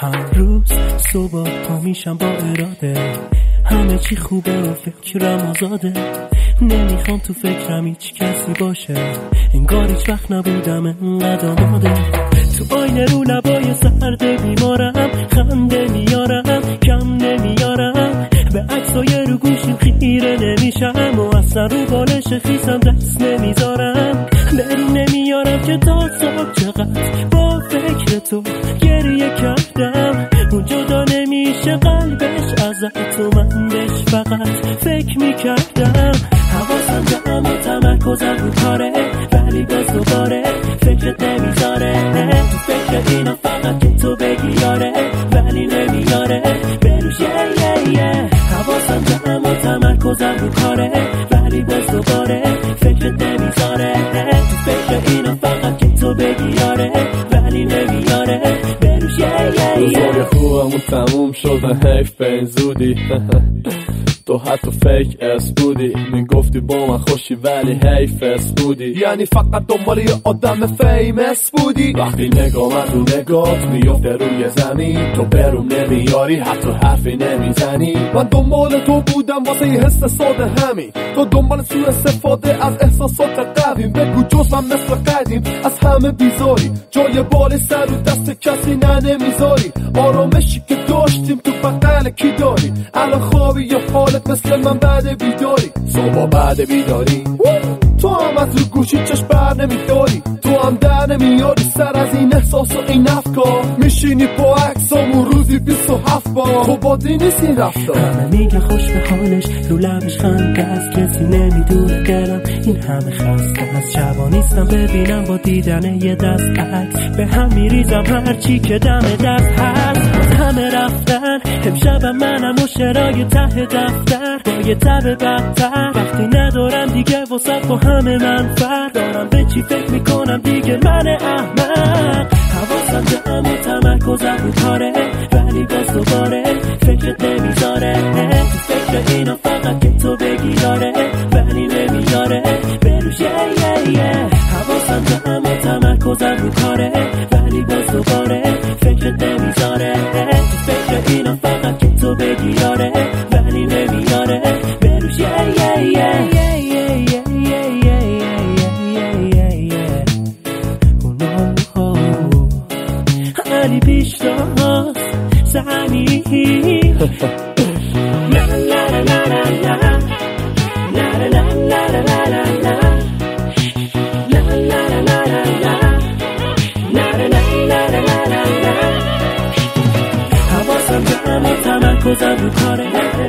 هر روز صبح پا میشم با اراده، همه چی خوبه و فکرم آزاده. نمیخوام تو فکرم هیچ کسی باشه، انگار هیچ وقت نبودم انقدر آماده. تو آینه رو لبای سرد بیمارم، خنده میارم کم نمیارم، به عکسای رو گوشیم خیره نمیشم و اصلا رو بالش خیسم دست نمیذارم. برون نمیارم که تا صبح چقدر با فکر تو گریه کردم. اون جدا نمیشه قلبش ازت و من بهش فقط فکر میکردم. حواسم جمع و تمرکزم رو کاره، ولی باز دوباره فکرت نمیذاره. تو فکر اینا فقط که تو بگی یاره، ولی نمیاره بروش حواسم جمع و تمرکزم رو کاره، ولی باز دوباره فکرت نمیذاره. تو فکر اینا فقط که تو بگی یاره، ولی نمیاره بروش روزای خوبمون تموم شده، حیف به این زودی. تو حتی فیک اس بودی، میگفتی با من خوشی ولی حیف اس بودی. یعنی فقط دنبال یه آدم فیمس بودی. وقتی نگاه من رو نگات میفته روی زمین، تو بروم نمیاری حتی حرفی نمیزنی. من دنبال تو بودم واسه یه حس ساده همین، تو دنبال سوء استفاده از احساسات قویم. بگو جز من مثل قدیم از همه بیزاری، جای بال سر رو دست کسی نمیذاری. آرامشی که داشتیم تو بغل کی داری؟ الان خوابی یا حالت مثل من بعد بیداری؟ صبح بعد بیداری تو هم از رو گوشی چشم بر نمیداری، تو هم در نمیاری سر از این احساس و این افکار. میشینی با عکسامون روزی 27 بار، خب عادی نیست این رفتار. همه میگه خوش به حالش، رو لبش خنده است، کسی نمیدونه دلم این همه خسته است. شبا نیستم ببینم با دیدن یه دست عکس، به هم میریزم هرچی که دم دست هست. همه رفتن امشبم منم و شرای ته دفتر، با یه تب بدتر. وقتی ندارم دیگه واسط با همه منفر، دارم به چی فکر میکنم دیگه من احمق. حواسم جمع و تمرکزم رو کاره، ولی باز دوباره فکرت نمیذاره. تو فکر اینا فقط که تو بگی یاره، ولی نمیاره بروش حواسم جمع و تمرکزم رو کاره، ولی باز دوباره فکرت نمیذاره. تو فکر اینا فقط که تو بگی یاره، ولی نمیاره بروش علی پیشتاز زمین لا لا لا لا لا لا لا لا لا لا لا حواسم جمع تمرکزم رو کاره،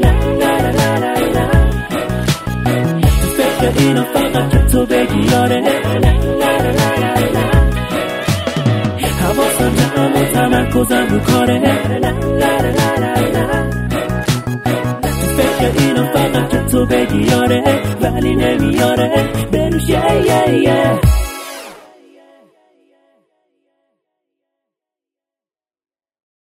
تو فکر اینا فقط که تو بگی یاره. حواسم جمع تمرکزم رو کاره، تو فکر اینا فقط که تو بگی یاره، ولی نمیاره بروش